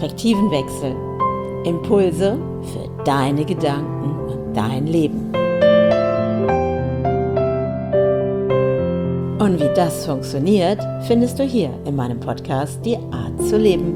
Perspektivenwechsel. Impulse für deine Gedanken und dein Leben. Und wie das funktioniert, findest du hier in meinem Podcast Die Art zu leben.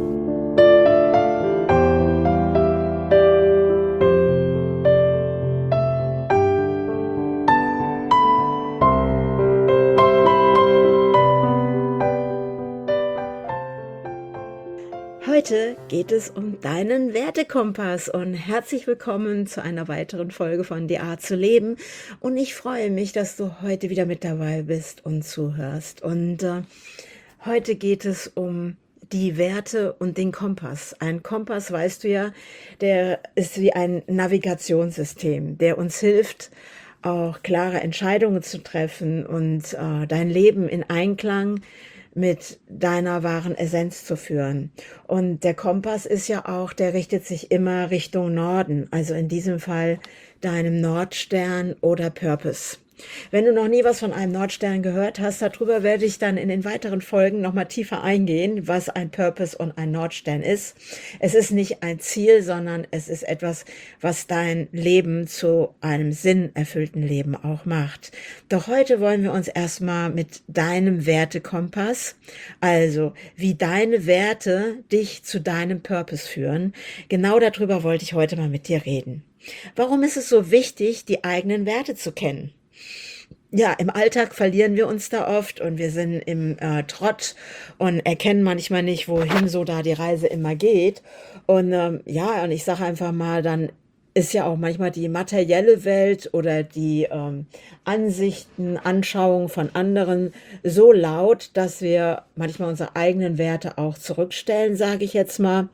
Heute geht es um deinen Wertekompass und herzlich willkommen zu einer weiteren Folge von Die Art zu leben. Und ich freue mich, dass du heute wieder mit dabei bist und zuhörst. Und heute geht es um die Werte und den Kompass. Ein Kompass, weißt du ja, der ist wie ein Navigationssystem, der uns hilft, auch klare Entscheidungen zu treffen und dein Leben in Einklang mit deiner wahren Essenz zu führen. Und der Kompass ist ja auch, der richtet sich immer Richtung Norden, also in diesem Fall deinem Nordstern oder Purpose. Wenn du noch nie was von einem Nordstern gehört hast, darüber werde ich dann in den weiteren Folgen nochmal tiefer eingehen, was ein Purpose und ein Nordstern ist. Es ist nicht ein Ziel, sondern es ist etwas, was dein Leben zu einem sinnerfüllten Leben auch macht. Doch heute wollen wir uns erstmal mit deinem Wertekompass, also wie deine Werte dich zu deinem Purpose führen, genau darüber wollte ich heute mal mit dir reden. Warum ist es so wichtig, die eigenen Werte zu kennen? Ja, im Alltag verlieren wir uns da oft und wir sind im Trott und erkennen manchmal nicht, wohin so da die Reise immer geht. Und und ich sage einfach mal, dann ist ja auch manchmal die materielle Welt oder die Ansichten, Anschauungen von anderen so laut, dass wir manchmal unsere eigenen Werte auch zurückstellen, sage ich jetzt mal.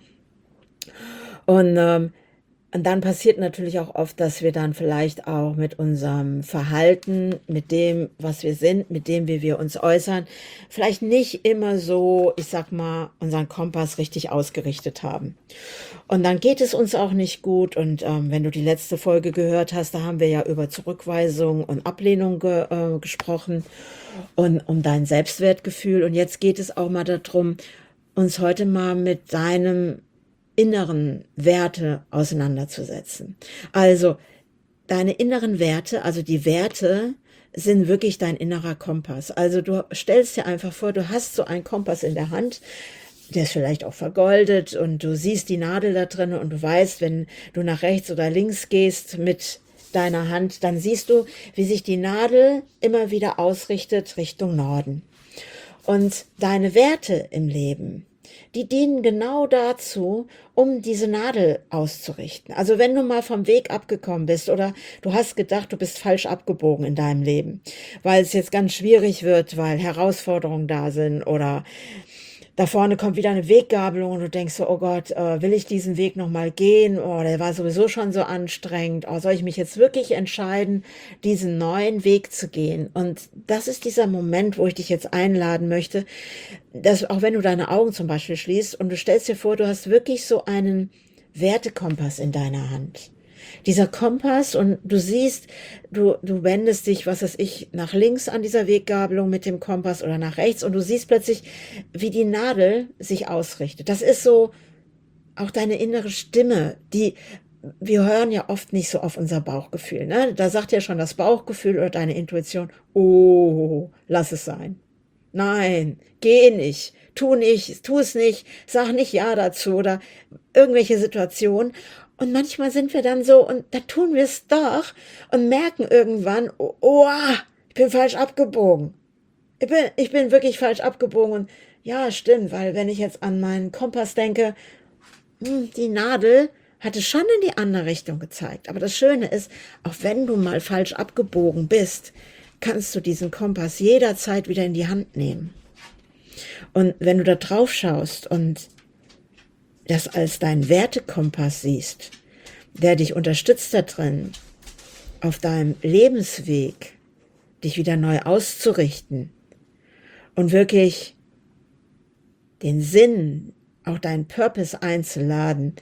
Und dann passiert natürlich auch oft, dass wir dann vielleicht auch mit unserem Verhalten, mit dem, was wir sind, mit dem, wie wir uns äußern, vielleicht nicht immer so, ich sag mal, unseren Kompass richtig ausgerichtet haben. Und dann geht es uns auch nicht gut. Und wenn du die letzte Folge gehört hast, da haben wir ja über Zurückweisung und Ablehnung gesprochen und um dein Selbstwertgefühl. Und jetzt geht es auch mal darum, uns heute mal mit deinem inneren Werte auseinanderzusetzen. Also deine inneren Werte, also die Werte sind wirklich dein innerer Kompass. Also du stellst dir einfach vor, du hast so einen Kompass in der Hand, der ist vielleicht auch vergoldet und du siehst die Nadel da drin und du weißt, wenn du nach rechts oder links gehst mit deiner Hand, dann siehst du, wie sich die Nadel immer wieder ausrichtet Richtung Norden. Und deine Werte im Leben, die dienen genau dazu, um diese Nadel auszurichten. Also wenn du mal vom Weg abgekommen bist oder du hast gedacht, du bist falsch abgebogen in deinem Leben, weil es jetzt ganz schwierig wird, weil Herausforderungen da sind oder da vorne kommt wieder eine Weggabelung und du denkst so, oh Gott, will ich diesen Weg nochmal gehen? Oh, der war sowieso schon so anstrengend. Oh, soll ich mich jetzt wirklich entscheiden, diesen neuen Weg zu gehen? Und das ist dieser Moment, wo ich dich jetzt einladen möchte, dass auch wenn du deine Augen zum Beispiel schließt und du stellst dir vor, du hast wirklich so einen Wertekompass in deiner Hand. Dieser Kompass und du siehst, du wendest dich, was weiß ich, nach links an dieser Weggabelung mit dem Kompass oder nach rechts und du siehst plötzlich, wie die Nadel sich ausrichtet. Das ist so auch deine innere Stimme, wir hören ja oft nicht so auf unser Bauchgefühl, ne? Da sagt ja schon das Bauchgefühl oder deine Intuition, oh, lass es sein. Nein, geh nicht, tu es nicht, sag nicht ja dazu oder irgendwelche Situationen. Und manchmal sind wir dann so, und da tun wir es doch und merken irgendwann, oh, ich bin falsch abgebogen. Ich bin wirklich falsch abgebogen. Und ja, stimmt, weil wenn ich jetzt an meinen Kompass denke, die Nadel hatte schon in die andere Richtung gezeigt. Aber das Schöne ist, auch wenn du mal falsch abgebogen bist, kannst du diesen Kompass jederzeit wieder in die Hand nehmen. Und wenn du da drauf schaust und das als deinen Wertekompass siehst, der dich unterstützt da drin, auf deinem Lebensweg, dich wieder neu auszurichten und wirklich den Sinn, auch deinen Purpose einzuladen.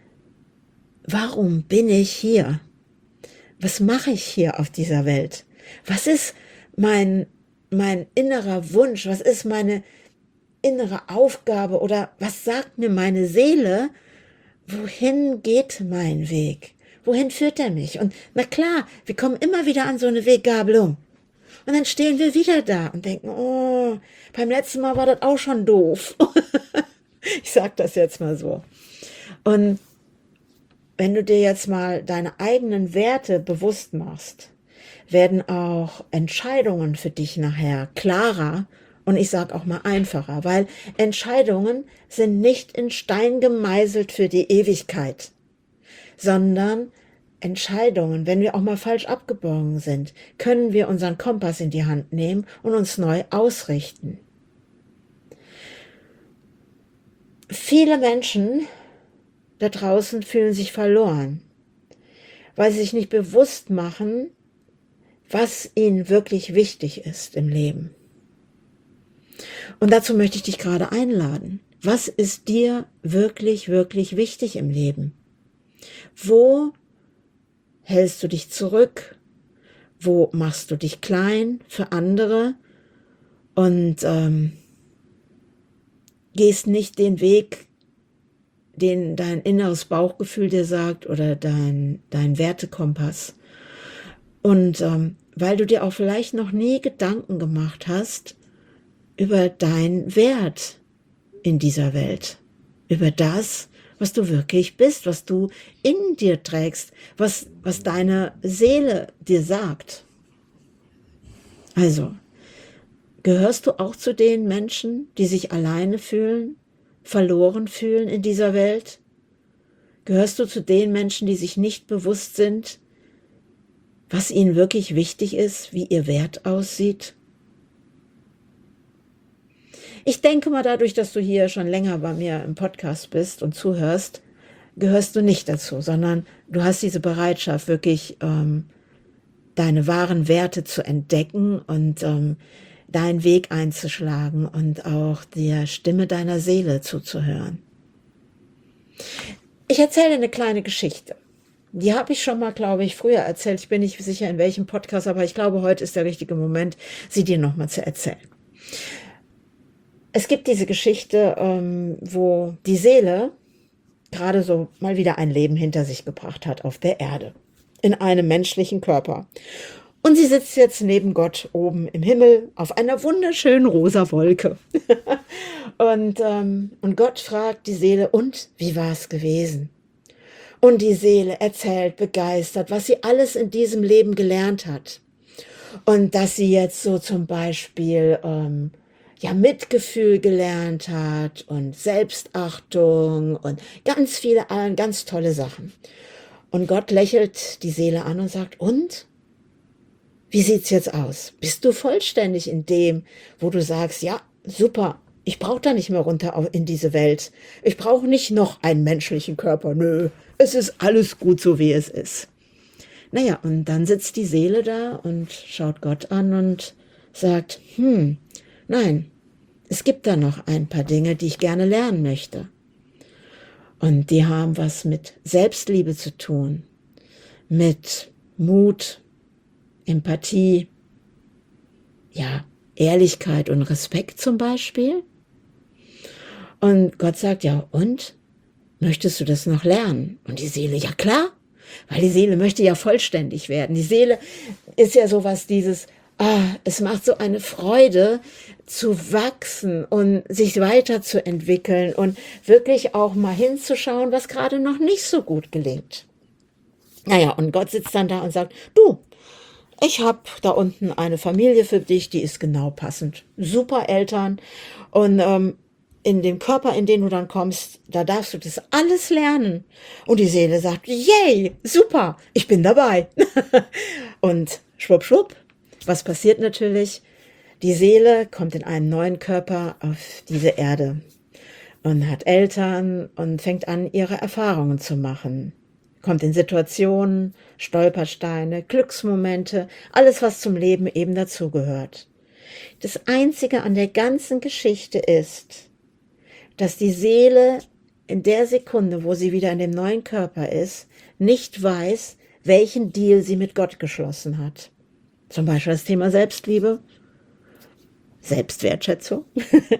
Warum bin ich hier? Was mache ich hier auf dieser Welt? Was ist mein innerer Wunsch? Was ist meine innere Aufgabe oder was sagt mir meine Seele? Wohin geht mein Weg? Wohin führt er mich? Und na klar, wir kommen immer wieder an so eine Weggabelung. Und dann stehen wir wieder da und denken, oh, beim letzten Mal war das auch schon doof. Ich sag das jetzt mal so. Und wenn du dir jetzt mal deine eigenen Werte bewusst machst, werden auch Entscheidungen für dich nachher klarer und ich sage auch mal einfacher, weil Entscheidungen sind nicht in Stein gemeißelt für die Ewigkeit, sondern Entscheidungen, wenn wir auch mal falsch abgebogen sind, können wir unseren Kompass in die Hand nehmen und uns neu ausrichten. Viele Menschen da draußen fühlen sich verloren, weil sie sich nicht bewusst machen, was ihnen wirklich wichtig ist im Leben. Und dazu möchte ich dich gerade einladen. Was ist dir wirklich, wirklich wichtig im Leben? Wo hältst du dich zurück? Wo machst du dich klein für andere? Und gehst nicht den Weg, den dein inneres Bauchgefühl dir sagt oder dein Wertekompass. Und weil du dir auch vielleicht noch nie Gedanken gemacht hast über deinen Wert in dieser Welt, über das, was du wirklich bist, was du in dir trägst, was deine Seele dir sagt. Also, gehörst du auch zu den Menschen, die sich alleine fühlen, verloren fühlen in dieser Welt? Gehörst du zu den Menschen, die sich nicht bewusst sind, was ihnen wirklich wichtig ist, wie ihr Wert aussieht? Ich denke mal, dadurch, dass du hier schon länger bei mir im Podcast bist und zuhörst, gehörst du nicht dazu, sondern du hast diese Bereitschaft, wirklich deine wahren Werte zu entdecken und deinen Weg einzuschlagen und auch der Stimme deiner Seele zuzuhören. Ich erzähle eine kleine Geschichte. Die habe ich schon mal, glaube ich, früher erzählt. Ich bin nicht sicher, in welchem Podcast, aber ich glaube, heute ist der richtige Moment, sie dir nochmal zu erzählen. Es gibt diese Geschichte, wo die Seele gerade so mal wieder ein Leben hinter sich gebracht hat auf der Erde, in einem menschlichen Körper. Und sie sitzt jetzt neben Gott oben im Himmel auf einer wunderschönen rosa Wolke. Und Gott fragt die Seele, und wie war es gewesen? Und die Seele erzählt begeistert, was sie alles in diesem Leben gelernt hat. Und dass sie jetzt so zum Beispiel Mitgefühl gelernt hat und Selbstachtung und ganz viele, ganz tolle Sachen. Und Gott lächelt die Seele an und sagt, und? Wie sieht's jetzt aus? Bist du vollständig in dem, wo du sagst, ja, super, ich brauche da nicht mehr runter in diese Welt. Ich brauche nicht noch einen menschlichen Körper. Nö, es ist alles gut, so wie es ist. Naja, und dann sitzt die Seele da und schaut Gott an und sagt, nein, es gibt da noch ein paar Dinge, die ich gerne lernen möchte. Und die haben was mit Selbstliebe zu tun, mit Mut, Empathie, ja, Ehrlichkeit und Respekt zum Beispiel. Und Gott sagt, ja, und? Möchtest du das noch lernen? Und die Seele, ja klar, weil die Seele möchte ja vollständig werden. Die Seele ist ja sowas dieses, es macht so eine Freude zu wachsen und sich weiterzuentwickeln und wirklich auch mal hinzuschauen, was gerade noch nicht so gut gelingt. Naja, und Gott sitzt dann da und sagt, du, ich habe da unten eine Familie für dich, die ist genau passend. Super Eltern und in dem Körper, in den du dann kommst, da darfst du das alles lernen. Und die Seele sagt, yay, super, ich bin dabei. Und schwupp, schwupp, was passiert natürlich? Die Seele kommt in einen neuen Körper auf diese Erde und hat Eltern und fängt an, ihre Erfahrungen zu machen. Kommt in Situationen, Stolpersteine, Glücksmomente, alles, was zum Leben eben dazugehört. Das Einzige an der ganzen Geschichte ist, dass die Seele in der Sekunde, wo sie wieder in dem neuen Körper ist, nicht weiß, welchen Deal sie mit Gott geschlossen hat. Zum Beispiel das Thema Selbstliebe. Selbstwertschätzung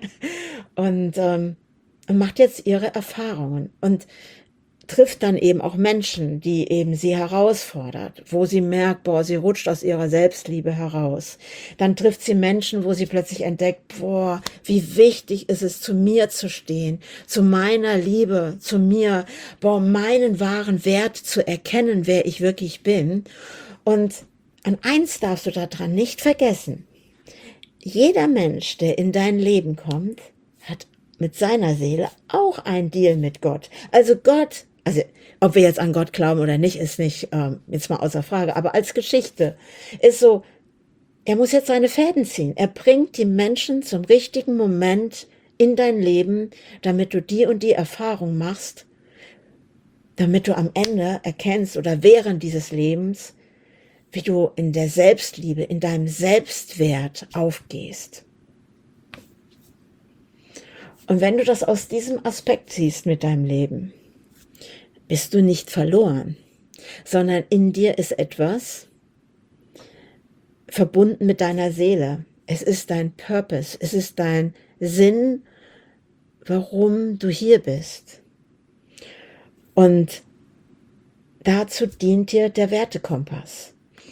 und macht jetzt ihre Erfahrungen und trifft dann eben auch Menschen, die eben sie herausfordert, wo sie merkt, boah, sie rutscht aus ihrer Selbstliebe heraus. Dann trifft sie Menschen, wo sie plötzlich entdeckt, boah, wie wichtig ist es, zu mir zu stehen, zu meiner Liebe, zu mir, boah, meinen wahren Wert zu erkennen, wer ich wirklich bin. Und an eins darfst du daran nicht vergessen. Jeder Mensch, der in dein Leben kommt, hat mit seiner Seele auch einen Deal mit Gott. Also Gott, also ob wir jetzt an Gott glauben oder nicht, ist nicht jetzt mal außer Frage, aber als Geschichte ist so, er muss jetzt seine Fäden ziehen. Er bringt die Menschen zum richtigen Moment in dein Leben, damit du die und die Erfahrung machst, damit du am Ende erkennst oder während dieses Lebens, wie du in der Selbstliebe, in deinem Selbstwert aufgehst. Und wenn du das aus diesem Aspekt siehst mit deinem Leben, bist du nicht verloren, sondern in dir ist etwas verbunden mit deiner Seele. Es ist dein Purpose, es ist dein Sinn, warum du hier bist. Und dazu dient dir der Wertekompass.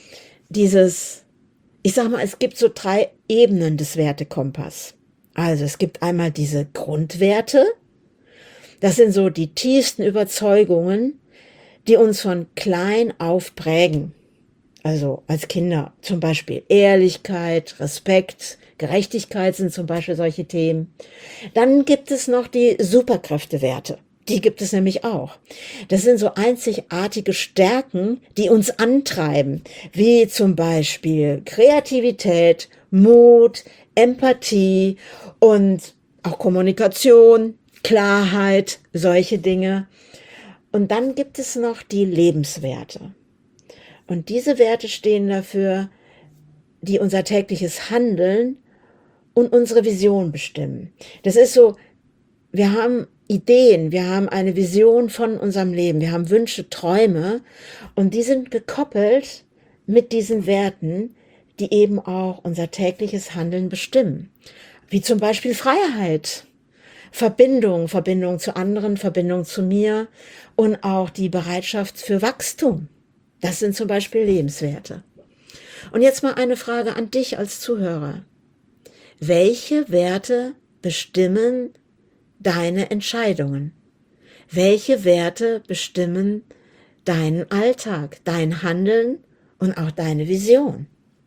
Ich sag mal, es gibt so 3 Ebenen des Wertekompass. Also es gibt einmal diese Grundwerte, das sind so die tiefsten Überzeugungen, die uns von klein auf prägen. Also als Kinder zum Beispiel Ehrlichkeit, Respekt, Gerechtigkeit sind zum Beispiel solche Themen. Dann gibt es noch die Superkräftewerte. Die gibt es nämlich auch. Das sind so einzigartige Stärken, die uns antreiben, wie zum Beispiel Kreativität, Mut, Empathie und auch Kommunikation, Klarheit, solche Dinge. Und dann gibt es noch die Lebenswerte. Und diese Werte stehen dafür, die unser tägliches Handeln und unsere Vision bestimmen. Das ist so, wir haben Ideen, wir haben eine Vision von unserem Leben, wir haben Wünsche, Träume und die sind gekoppelt mit diesen Werten, die eben auch unser tägliches Handeln bestimmen. Wie zum Beispiel Freiheit, Verbindung zu anderen, Verbindung zu mir und auch die Bereitschaft für Wachstum. Das sind zum Beispiel Lebenswerte. Und jetzt mal eine Frage an dich als Zuhörer. Welche Werte bestimmen deine Entscheidungen? Welche Werte bestimmen deinen Alltag, dein Handeln und auch deine Vision?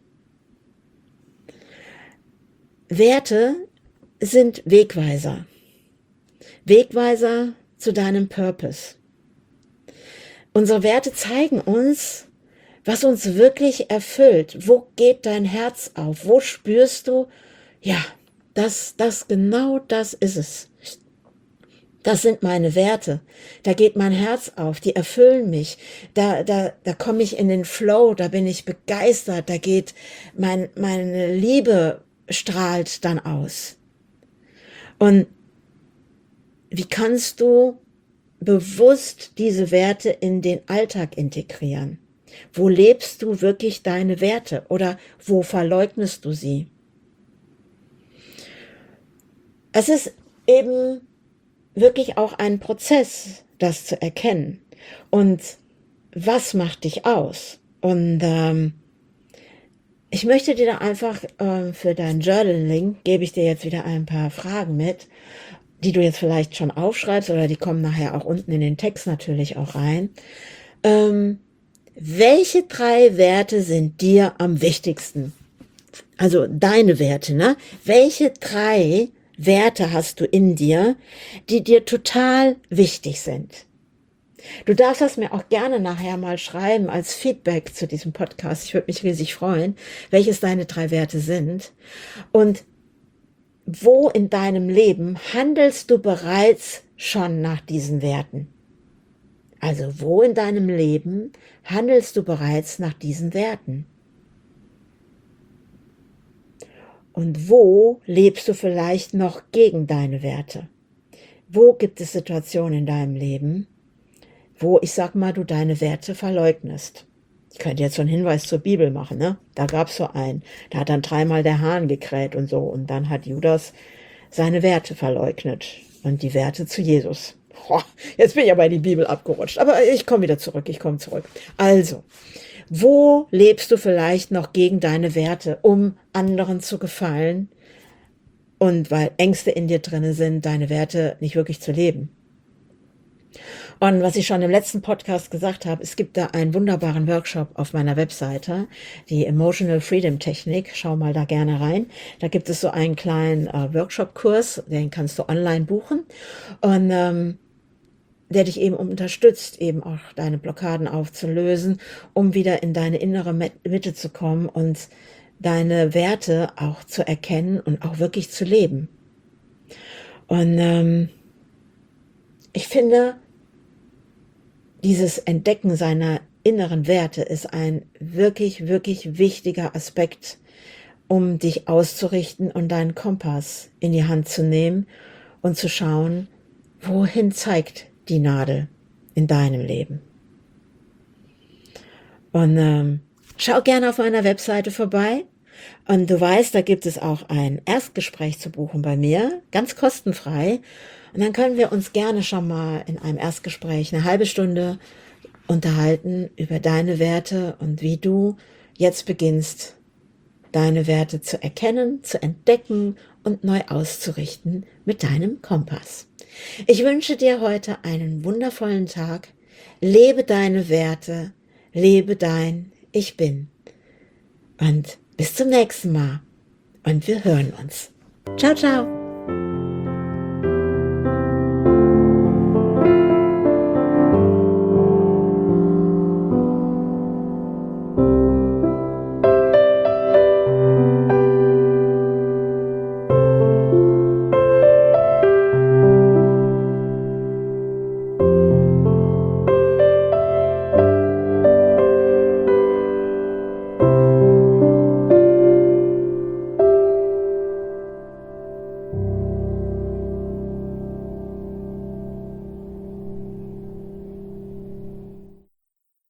Werte sind Wegweiser. Wegweiser zu deinem Purpose. Unsere Werte zeigen uns, was uns wirklich erfüllt. Wo geht dein Herz auf? Wo spürst du, ja, genau das ist es. Das sind meine Werte. Da geht mein Herz auf, die erfüllen mich. Da komme ich in den Flow, da bin ich begeistert, da geht meine Liebe strahlt dann aus. Und wie kannst du bewusst diese Werte in den Alltag integrieren? Wo lebst du wirklich deine Werte oder wo verleugnest du sie? Es ist eben wirklich auch ein Prozess, das zu erkennen. Und was macht dich aus? Und ich möchte dir da einfach für dein Journaling, gebe ich dir jetzt wieder ein paar Fragen mit, die du jetzt vielleicht schon aufschreibst oder die kommen nachher auch unten in den Text natürlich auch rein. Welche 3 Werte sind dir am wichtigsten? Also deine Werte, ne? Welche 3 Werte hast du in dir, die dir total wichtig sind? Du darfst das mir auch gerne nachher mal schreiben als Feedback zu diesem Podcast. Ich würde mich riesig freuen, welches deine 3 Werte sind. Und wo in deinem Leben handelst du bereits schon nach diesen Werten? Also wo in deinem Leben handelst du bereits nach diesen Werten? Und wo lebst du vielleicht noch gegen deine Werte? Wo gibt es Situationen in deinem Leben, wo, ich sag mal, du deine Werte verleugnest? Ich könnte jetzt so einen Hinweis zur Bibel machen, ne? Da gab es so einen, da hat dann dreimal der Hahn gekräht und so. Und dann hat Judas seine Werte verleugnet und die Werte zu Jesus. Boah, jetzt bin ich aber in die Bibel abgerutscht. Aber ich komme wieder zurück, ich komme zurück. Also, wo lebst du vielleicht noch gegen deine Werte, um anderen zu gefallen? Und weil Ängste in dir drinne sind, deine Werte nicht wirklich zu leben. Und was ich schon im letzten Podcast gesagt habe, es gibt da einen wunderbaren Workshop auf meiner Webseite, die Emotional Freedom Technik. Schau mal da gerne rein. Da gibt es so einen kleinen Workshop-Kurs, den kannst du online buchen. Und der dich eben unterstützt, eben auch deine Blockaden aufzulösen, um wieder in deine innere Mitte zu kommen und deine Werte auch zu erkennen und auch wirklich zu leben. Und ich finde, dieses Entdecken seiner inneren Werte ist ein wirklich, wirklich wichtiger Aspekt, um dich auszurichten und deinen Kompass in die Hand zu nehmen und zu schauen, wohin zeigt die Nadel in deinem Leben. Und schau gerne auf meiner Webseite vorbei. Und du weißt, da gibt es auch ein Erstgespräch zu buchen bei mir, ganz kostenfrei. Und dann können wir uns gerne schon mal in einem Erstgespräch eine halbe Stunde unterhalten über deine Werte und wie du jetzt beginnst, deine Werte zu erkennen, zu entdecken und neu auszurichten mit deinem Kompass. Ich wünsche dir heute einen wundervollen Tag. Lebe deine Werte, lebe dein Ich Bin. Und bis zum nächsten Mal. Und wir hören uns. Ciao, ciao.